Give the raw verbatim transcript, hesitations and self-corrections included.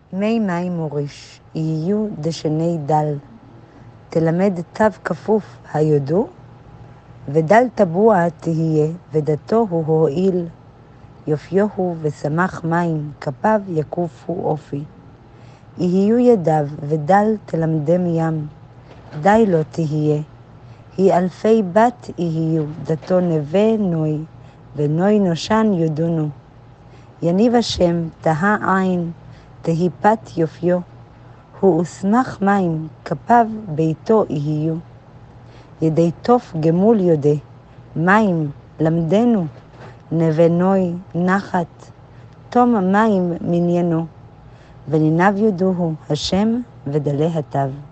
מי מים מוריש, יהיו דשני דל, תלמד תו כפוף היודו, ודל טבוע תהיה, ודתו הוא הועיל, יופיו הוא ושמח מים, כפיו יקופו אופי. יהיו ידיו ודל תלמדם ים, די לא תהיה, היא אלפי בת יהיו, דתו נווה נוי, ונוי נושן יודונו. יניב השם, תהה עין, תהי פת יופיו, הוא ושמח מים, כפיו ביתו יהיו. ידי תוף גמול יודע, מים למדנו, נווה נוי נחת, תום מים מניינו, ונינב יודוהו השם ודלה התו.